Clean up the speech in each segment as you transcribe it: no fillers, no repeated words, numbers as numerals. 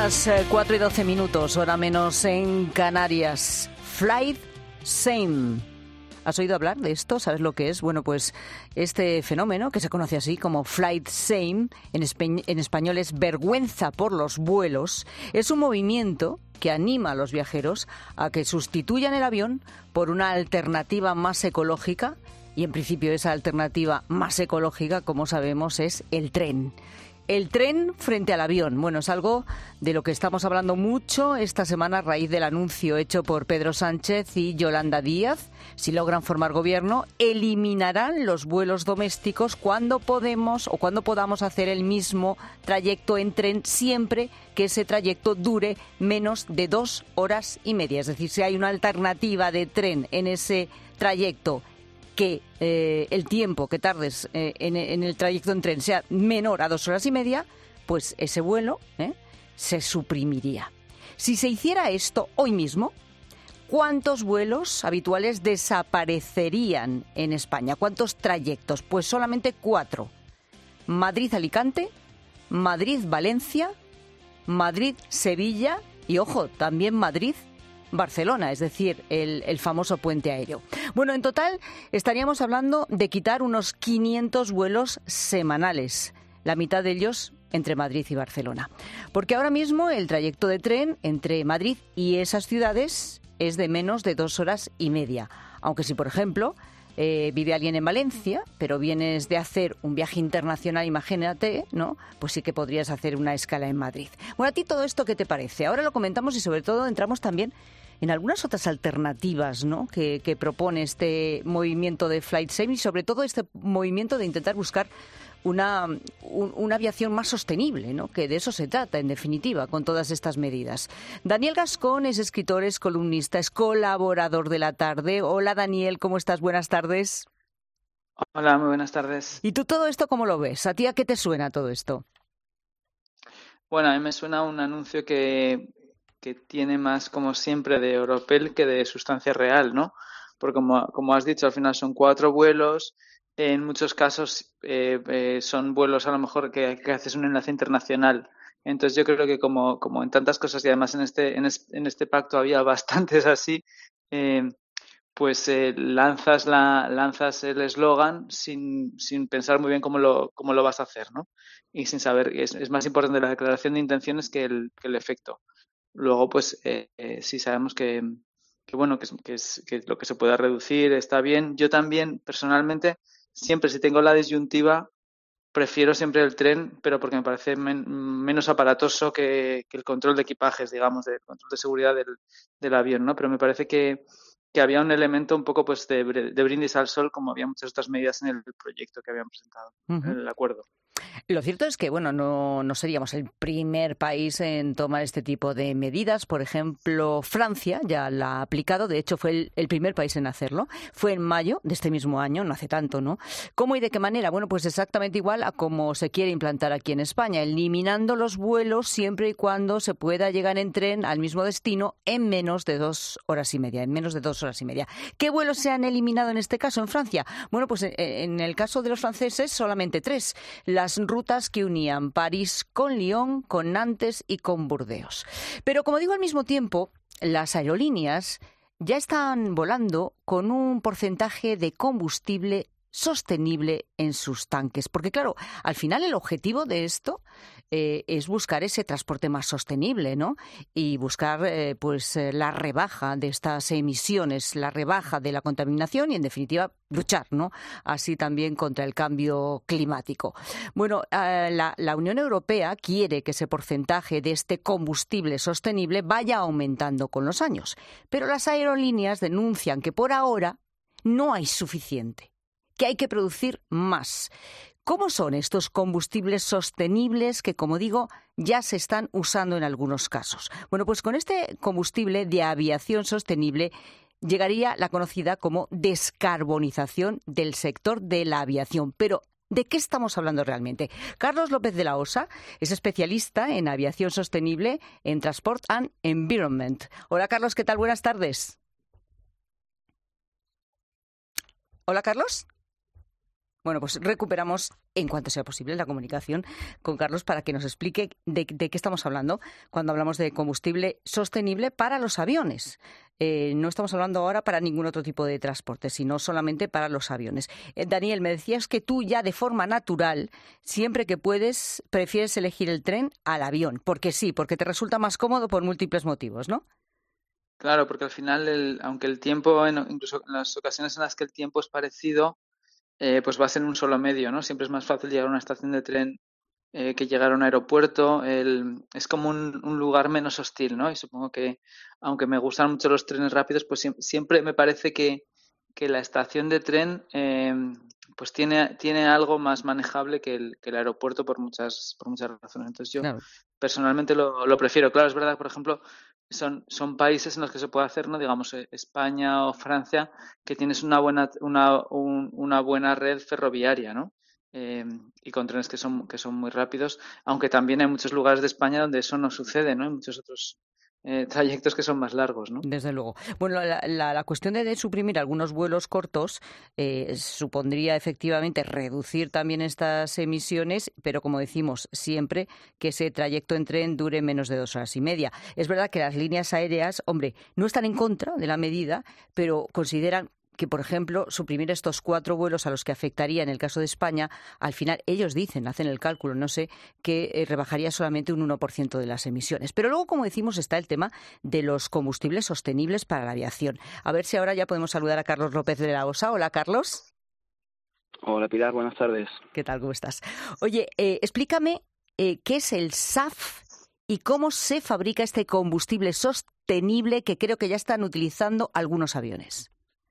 las 4 y 12 minutos, hora menos en Canarias. Flight Shame. ¿Has oído hablar de esto? ¿Sabes lo que es? Bueno, pues este fenómeno, que se conoce así como Flight Shame, en español es vergüenza por los vuelos, es un movimiento que anima a los viajeros a que sustituyan el avión por una alternativa más ecológica, y en principio esa alternativa más ecológica, como sabemos, es el tren. El tren frente al avión. Bueno, es algo de lo que estamos hablando mucho esta semana a raíz del anuncio hecho por Pedro Sánchez y Yolanda Díaz. Si logran formar gobierno, eliminarán los vuelos domésticos cuando podamos hacer el mismo trayecto en tren, siempre que ese trayecto dure menos de 2 horas y media. Es decir, si hay una alternativa de tren en ese trayecto, que el tiempo que tardes en el trayecto en tren sea menor a 2 horas y media, pues ese vuelo se suprimiría. Si se hiciera esto hoy mismo, ¿cuántos vuelos habituales desaparecerían en España? ¿Cuántos trayectos? Pues solamente 4. Madrid-Alicante, Madrid-Valencia, Madrid-Sevilla y, ojo, también Madrid-Barcelona, es decir, el famoso puente aéreo. Bueno, en total estaríamos hablando de quitar unos 500 vuelos semanales, la mitad de ellos entre Madrid y Barcelona. Porque ahora mismo el trayecto de tren entre Madrid y esas ciudades es de menos de 2 horas y media. Aunque si, por ejemplo, vive alguien en Valencia, pero vienes de hacer un viaje internacional, imagínate, ¿no? Pues sí que podrías hacer una escala en Madrid. Bueno, ¿a ti todo esto qué te parece? Ahora lo comentamos y sobre todo entramos también en algunas otras alternativas, ¿no?, que propone este movimiento de Flight Shame y sobre todo este movimiento de intentar buscar una aviación más sostenible, ¿no?, que de eso se trata, en definitiva, con todas estas medidas. Daniel Gascón es escritor, es columnista, es colaborador de La Tarde. Hola, Daniel, ¿cómo estás? Buenas tardes. Hola, muy buenas tardes. ¿Y tú todo esto cómo lo ves? ¿A ti a qué te suena todo esto? Bueno, a mí me suena un anuncio que tiene más, como siempre, de oropel que de sustancia real, ¿no? Porque como has dicho, al final son 4 vuelos. En muchos casos son vuelos a lo mejor que haces un enlace internacional. Entonces yo creo que como en tantas cosas y además en este pacto había bastantes así, pues lanzas el eslogan sin pensar muy bien cómo lo vas a hacer, ¿no? Y sin saber, es más importante la declaración de intenciones que el efecto. Luego, pues sí sabemos que bueno, que lo que se pueda reducir está bien. Yo también, personalmente, siempre si tengo la disyuntiva, prefiero siempre el tren, pero porque me parece menos aparatoso que el control de equipajes, digamos, del control de seguridad del avión, ¿no? Pero me parece que había un elemento un poco pues de brindis al sol, como había muchas otras medidas en el proyecto que habían presentado, en el acuerdo. Lo cierto es que, bueno, no seríamos el primer país en tomar este tipo de medidas. Por ejemplo, Francia ya la ha aplicado. De hecho, fue el primer país en hacerlo. Fue en mayo de este mismo año, no hace tanto, ¿no? ¿Cómo y de qué manera? Bueno, pues exactamente igual a como se quiere implantar aquí en España, eliminando los vuelos siempre y cuando se pueda llegar en tren al mismo destino en menos de 2 horas y media. ¿Qué vuelos se han eliminado en este caso en Francia? Bueno, pues en el caso de los franceses solamente 3. Las rutas que unían París con Lyon, con Nantes y con Burdeos. Pero, como digo, al mismo tiempo, las aerolíneas ya están volando con un porcentaje de combustible sostenible en sus tanques. Porque, claro, al final el objetivo de esto es buscar ese transporte más sostenible, ¿no? Y buscar la rebaja de estas emisiones, la rebaja de la contaminación y, en definitiva, luchar, ¿no?, así también contra el cambio climático. Bueno, la Unión Europea quiere que ese porcentaje de este combustible sostenible vaya aumentando con los años. Pero las aerolíneas denuncian que por ahora no hay suficiente, que hay que producir más. ¿Cómo son estos combustibles sostenibles que, como digo, ya se están usando en algunos casos? Bueno, pues con este combustible de aviación sostenible llegaría la conocida como descarbonización del sector de la aviación. Pero, ¿de qué estamos hablando realmente? Carlos López de la Osa es especialista en aviación sostenible en Transport and Environment. Hola, Carlos, ¿qué tal? Buenas tardes. Hola, Carlos. Bueno, pues recuperamos en cuanto sea posible la comunicación con Carlos para que nos explique de qué estamos hablando cuando hablamos de combustible sostenible para los aviones. No estamos hablando ahora para ningún otro tipo de transporte, sino solamente para los aviones. Daniel, me decías que tú ya de forma natural, siempre que puedes, prefieres elegir el tren al avión. Porque sí, porque te resulta más cómodo por múltiples motivos, ¿no? Claro, porque al final, aunque el tiempo, incluso en las ocasiones en las que el tiempo es parecido, pues va a ser un solo medio, ¿no? Siempre es más fácil llegar a una estación de tren que llegar a un aeropuerto. Es como un lugar menos hostil, ¿no? Y supongo que, aunque me gustan mucho los trenes rápidos, pues siempre me parece que la estación de tren pues tiene algo más manejable que el aeropuerto por muchas razones. Entonces yo Claro. personalmente lo prefiero. Claro, es verdad, por ejemplo, son países en los que se puede hacer, ¿no? Digamos, España o Francia, que tienes una buena red ferroviaria, ¿no? Y con trenes que son muy rápidos, aunque también hay muchos lugares de España donde eso no sucede, ¿no? Hay muchos otros trayectos que son más largos, ¿no? Desde luego. Bueno, la cuestión de suprimir algunos vuelos cortos supondría efectivamente reducir también estas emisiones, pero como decimos siempre, que ese trayecto en tren dure menos de 2 horas y media. Es verdad que las líneas aéreas, hombre, no están en contra de la medida, pero consideran que, por ejemplo, suprimir estos 4 vuelos a los que afectaría en el caso de España, al final ellos dicen, hacen el cálculo, no sé, que rebajaría solamente un 1% de las emisiones. Pero luego, como decimos, está el tema de los combustibles sostenibles para la aviación. A ver si ahora ya podemos saludar a Carlos López de la OSA. Hola, Carlos. Hola Pilar, buenas tardes. ¿Qué tal? ¿Cómo estás? Oye, explícame qué es el SAF y cómo se fabrica este combustible sostenible que creo que ya están utilizando algunos aviones.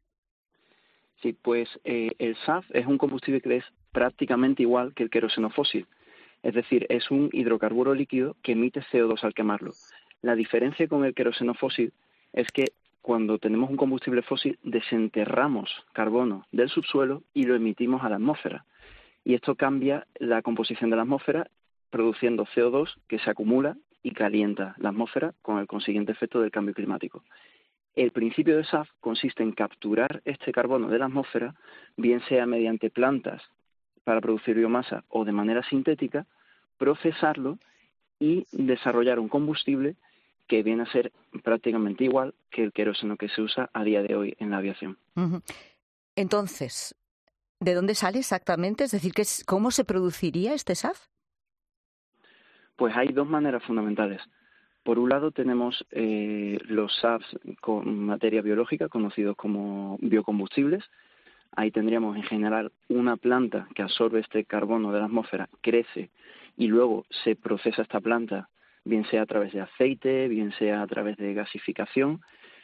Sí, pues el SAF es un combustible que es prácticamente igual que el queroseno fósil. Es decir, es un hidrocarburo líquido que emite CO2 al quemarlo. La diferencia con el queroseno fósil es que cuando tenemos un combustible fósil desenterramos carbono del subsuelo y lo emitimos a la atmósfera. Y esto cambia la composición de la atmósfera produciendo CO2 que se acumula y calienta la atmósfera con el consiguiente efecto del cambio climático. El principio de SAF consiste en capturar este carbono de la atmósfera, bien sea mediante plantas para producir biomasa o de manera sintética, procesarlo y desarrollar un combustible que viene a ser prácticamente igual que el queroseno que se usa a día de hoy en la aviación. Uh-huh. Entonces, ¿de dónde sale exactamente? Es decir, ¿cómo se produciría este SAF? Pues hay 2 maneras fundamentales. Por un lado tenemos los SAFs con materia biológica, conocidos como biocombustibles. Ahí tendríamos en general una planta que absorbe este carbono de la atmósfera, crece y luego se procesa esta planta, bien sea a través de aceite, bien sea a través de gasificación,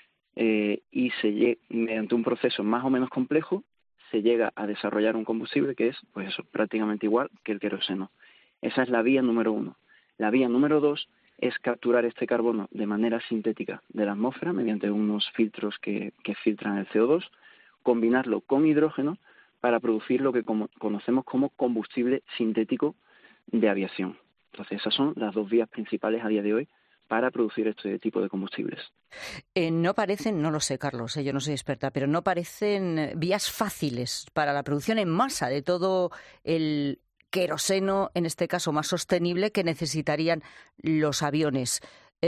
y mediante un proceso más o menos complejo se llega a desarrollar un combustible que es, pues eso, prácticamente igual que el queroseno. Esa es la vía número 1. La vía número 2 es capturar este carbono de manera sintética de la atmósfera mediante unos filtros que filtran el CO2, combinarlo con hidrógeno para producir lo que conocemos como combustible sintético de aviación. Entonces, esas son las 2 vías principales a día de hoy para producir este tipo de combustibles. No parecen, no lo sé, Carlos, yo no soy experta, pero no parecen vías fáciles para la producción en masa de todo el queroseno, en este caso más sostenible, que necesitarían los aviones.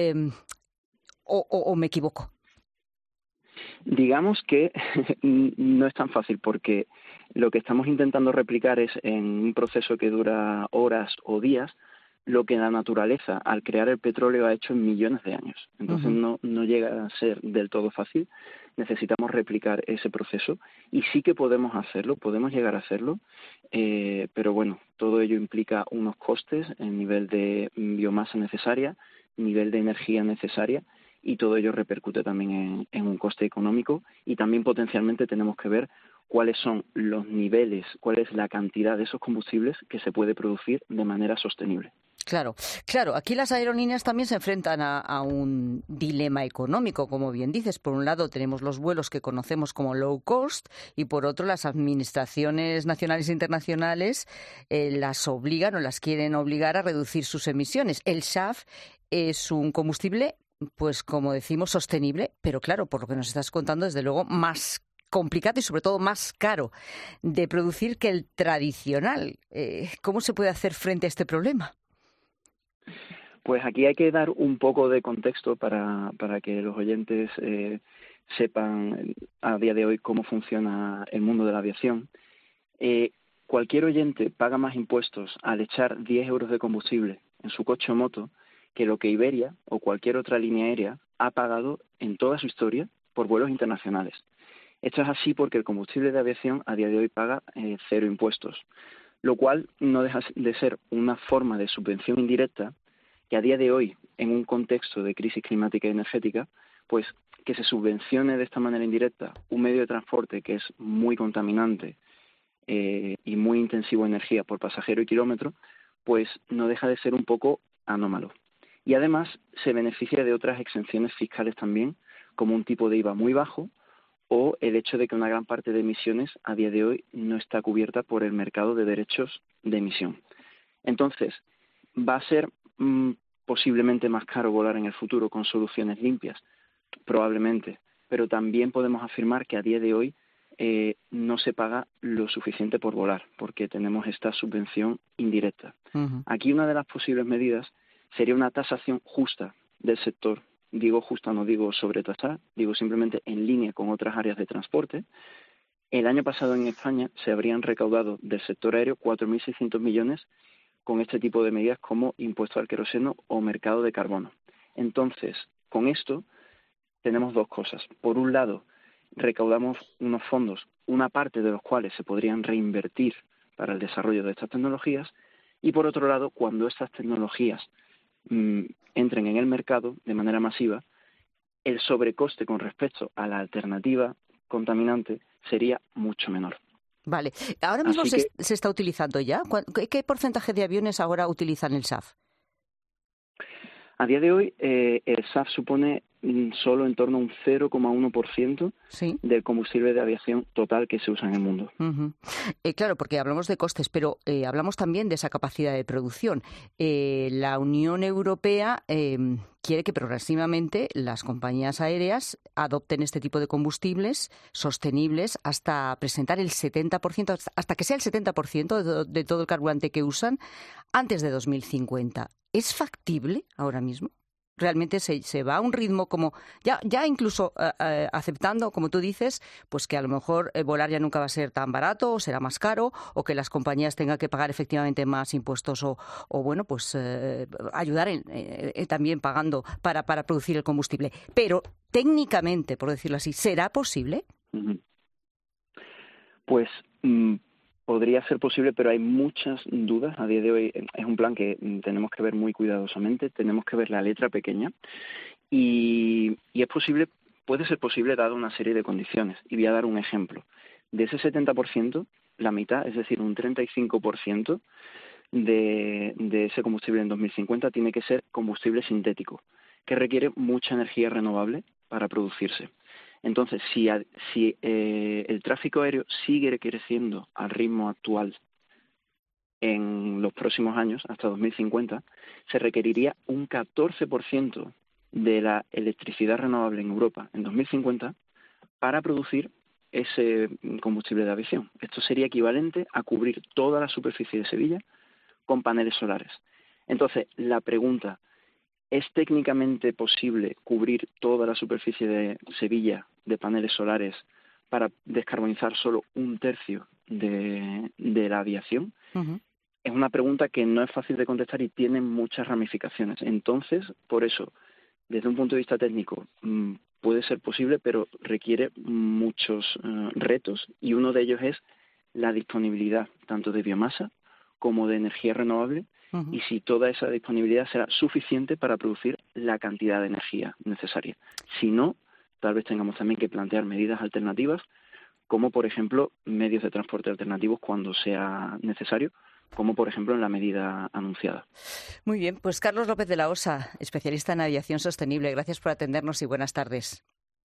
¿O me equivoco? Digamos que no es tan fácil porque lo que estamos intentando replicar es en un proceso que dura horas o días lo que la naturaleza al crear el petróleo ha hecho en millones de años. Entonces no llega a ser del todo fácil. Necesitamos replicar ese proceso y sí que podemos hacerlo, podemos llegar a hacerlo, pero bueno, todo ello implica unos costes en nivel de biomasa necesaria, nivel de energía necesaria, y todo ello repercute también en un coste económico, y también potencialmente tenemos que ver cuáles son los niveles, cuál es la cantidad de esos combustibles que se puede producir de manera sostenible. Claro. Aquí las aerolíneas también se enfrentan a un dilema económico, como bien dices. Por un lado tenemos los vuelos que conocemos como low cost y por otro las administraciones nacionales e internacionales las obligan o las quieren obligar a reducir sus emisiones. El SAF es un combustible, pues como decimos, sostenible, pero claro, por lo que nos estás contando, desde luego más complicado y sobre todo más caro de producir que el tradicional. ¿Cómo se puede hacer frente a este problema? Pues aquí hay que dar un poco de contexto para que los oyentes sepan a día de hoy cómo funciona el mundo de la aviación. Cualquier oyente paga más impuestos al echar 10 euros de combustible en su coche o moto que lo que Iberia o cualquier otra línea aérea ha pagado en toda su historia por vuelos internacionales. Esto es así porque el combustible de aviación a día de hoy paga 0 impuestos, lo cual no deja de ser una forma de subvención indirecta que a día de hoy, en un contexto de crisis climática y energética, pues que se subvencione de esta manera indirecta un medio de transporte que es muy contaminante y muy intensivo en energía por pasajero y kilómetro, pues no deja de ser un poco anómalo. Y además se beneficia de otras exenciones fiscales también, como un tipo de IVA muy bajo o el hecho de que una gran parte de emisiones a día de hoy no está cubierta por el mercado de derechos de emisión. Entonces, va a ser posiblemente más caro volar en el futuro con soluciones limpias, probablemente, pero también podemos afirmar que a día de hoy no se paga lo suficiente por volar, porque tenemos esta subvención indirecta. Uh-huh. Aquí una de las posibles medidas sería una tasación justa del sector. Digo justa, no digo sobretasar, digo simplemente en línea con otras áreas de transporte. El año pasado en España se habrían recaudado del sector aéreo 4.600 millones con este tipo de medidas como impuesto al queroseno o mercado de carbono. Entonces, con esto tenemos dos cosas. Por un lado, recaudamos unos fondos, una parte de los cuales se podrían reinvertir para el desarrollo de estas tecnologías, y por otro lado, cuando estas tecnologías entren en el mercado de manera masiva, el sobrecoste con respecto a la alternativa contaminante sería mucho menor. Vale. Ahora mismo se está utilizando ya. ¿Qué porcentaje de aviones ahora utilizan el SAF? A día de hoy, el SAF supone solo en torno a un 0,1% ¿sí? del combustible de aviación total que se usa en el mundo. Uh-huh. Claro, porque hablamos de costes, pero hablamos también de esa capacidad de producción. La Unión Europea quiere que progresivamente las compañías aéreas adopten este tipo de combustibles sostenibles hasta presentar el 70%, hasta que sea el 70% de todo el carburante que usan antes de 2050. ¿Es factible ahora mismo? ¿Realmente se va a un ritmo como ya incluso aceptando, como tú dices, pues que a lo mejor volar ya nunca va a ser tan barato o será más caro o que las compañías tengan que pagar efectivamente más impuestos o bueno, pues ayudar también pagando para producir el combustible? Pero técnicamente, por decirlo así, ¿será posible? Pues podría ser posible, pero hay muchas dudas. A día de hoy es un plan que tenemos que ver muy cuidadosamente, tenemos que ver la letra pequeña y es posible, puede ser posible dado una serie de condiciones. Y voy a dar un ejemplo. De ese 70%, la mitad, es decir, un 35% de ese combustible en 2050 tiene que ser combustible sintético, que requiere mucha energía renovable para producirse. Entonces, si el tráfico aéreo sigue creciendo al ritmo actual en los próximos años, hasta 2050, se requeriría un 14% de la electricidad renovable en Europa en 2050 para producir ese combustible de aviación. Esto sería equivalente a cubrir toda la superficie de Sevilla con paneles solares. Entonces, la pregunta: ¿es técnicamente posible cubrir toda la superficie de Sevilla de paneles solares para descarbonizar solo un tercio de la aviación? Uh-huh. Es una pregunta que no es fácil de contestar y tiene muchas ramificaciones. Entonces, por eso, desde un punto de vista técnico, puede ser posible, pero requiere muchos retos, y uno de ellos es la disponibilidad tanto de biomasa como de energía renovable. Uh-huh. Y si toda esa disponibilidad será suficiente para producir la cantidad de energía necesaria. Si no, tal vez tengamos también que plantear medidas alternativas, como por ejemplo medios de transporte alternativos cuando sea necesario, como por ejemplo en la medida anunciada. Muy bien, pues Carlos López de la Osa, especialista en aviación sostenible, gracias por atendernos y buenas tardes.